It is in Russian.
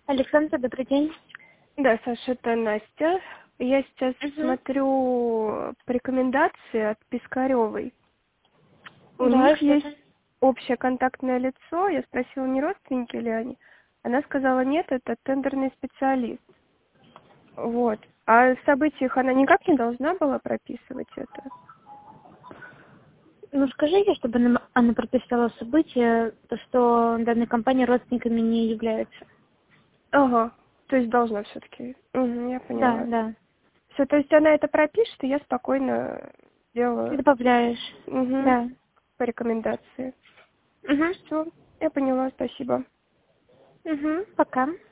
Александра, добрый день. Да, Саша, это Настя. Я сейчас Угу. смотрю по рекомендации от Пискаревой. У Да, них что есть там? общее контактное лицо. Я спросила, не родственники ли они. Она сказала, нет, это тендерный специалист. Вот. А в событиях она никак не должна была прописывать это? Ну, скажите, чтобы она прописала события, то, что данная компания родственниками не является. Ага. То есть должна все-таки. Угу, я Да, поняла. да. Все, то есть она это пропишет, и я спокойно Ты делаю добавляешь. Да. по рекомендации. Угу. Все, я поняла, спасибо. Угу. Пока.